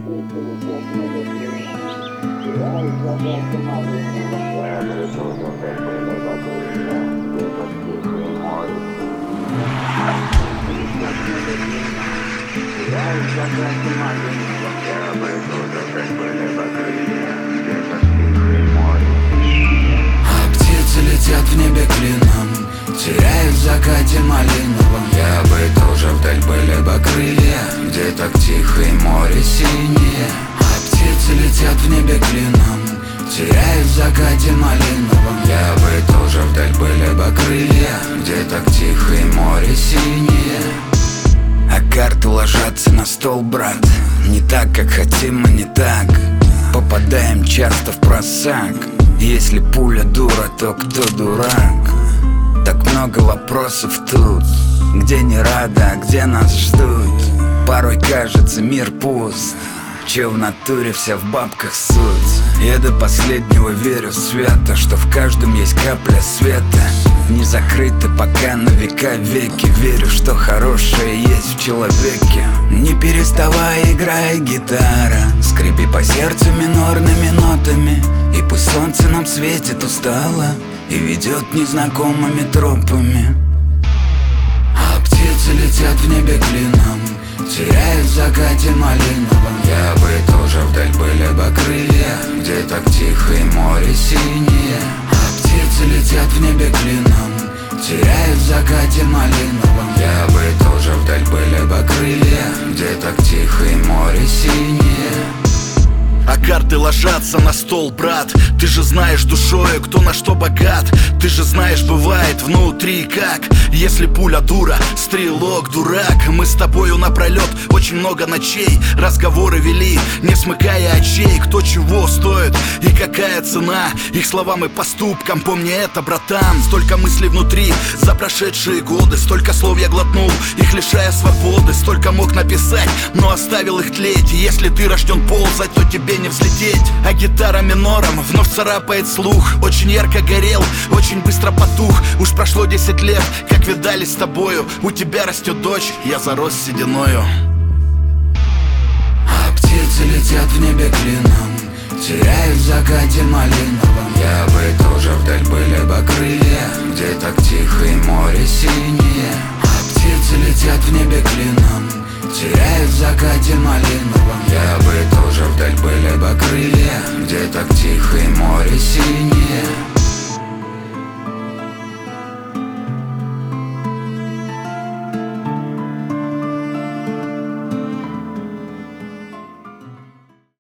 А птицы летят в небе клином, теряют в закате малиновом. Я бы тоже вдаль были бы крылья, где так тихо и море синее. А птицы летят в небе клином, теряют в закате малиновом. Я бы тоже вдаль были бы крылья, где так тихо и море синее. А карты ложатся на стол, брат. Не так, как хотим, мы не так. Попадаем часто в просак. Если пуля дура, то кто дурак? Так много вопросов тут. Где не рада, а где нас ждут? Порой кажется, мир пуст. Че в натуре вся в бабках суть. Я до последнего верю свято, что в каждом есть капля света. Не закрыты пока на века веки. Верю, что хорошее есть в человеке. Не переставая играй гитара, скрипи по сердцу минорными нотами. И пусть солнце нам светит устало и ведет незнакомыми тропами. А птицы летят в небе клином, теряют в закате малиновом. Я бы тоже вдаль были бы крылья, где так тихо и море синее. А птицы летят в небе клином, теряют в закате малиновом. Я бы тоже вдаль были бы крылья, где так тихо и море синее. А карты ложатся на стол, брат. Ты же знаешь душою, кто на что богат. Ты же знаешь, бывает внутри как. Если пуля дура, стрелок дурак. Мы с тобою напролет очень много ночей разговоры вели, не смыкая очей. Кто чего стоит и какая цена их словам и поступкам. Помни это, братан. Столько мыслей внутри за прошедшие годы. Столько слов я глотнул, их лишая свободы. Столько мог написать, но оставил их тлеть. И если ты рожден ползать, то тебе не взлететь. А гитара минором вновь царапает слух. Очень ярко горел, очень быстро потух. Уж прошло 10 лет, как видались с тобою. У тебя растет дочь, я зарос сединою. А птицы летят в небе клином, теряют в закате малиновом. Я бы тоже вдаль были бы крылья, где так тихо и море синее. А птицы летят в небе клином, теряют в закате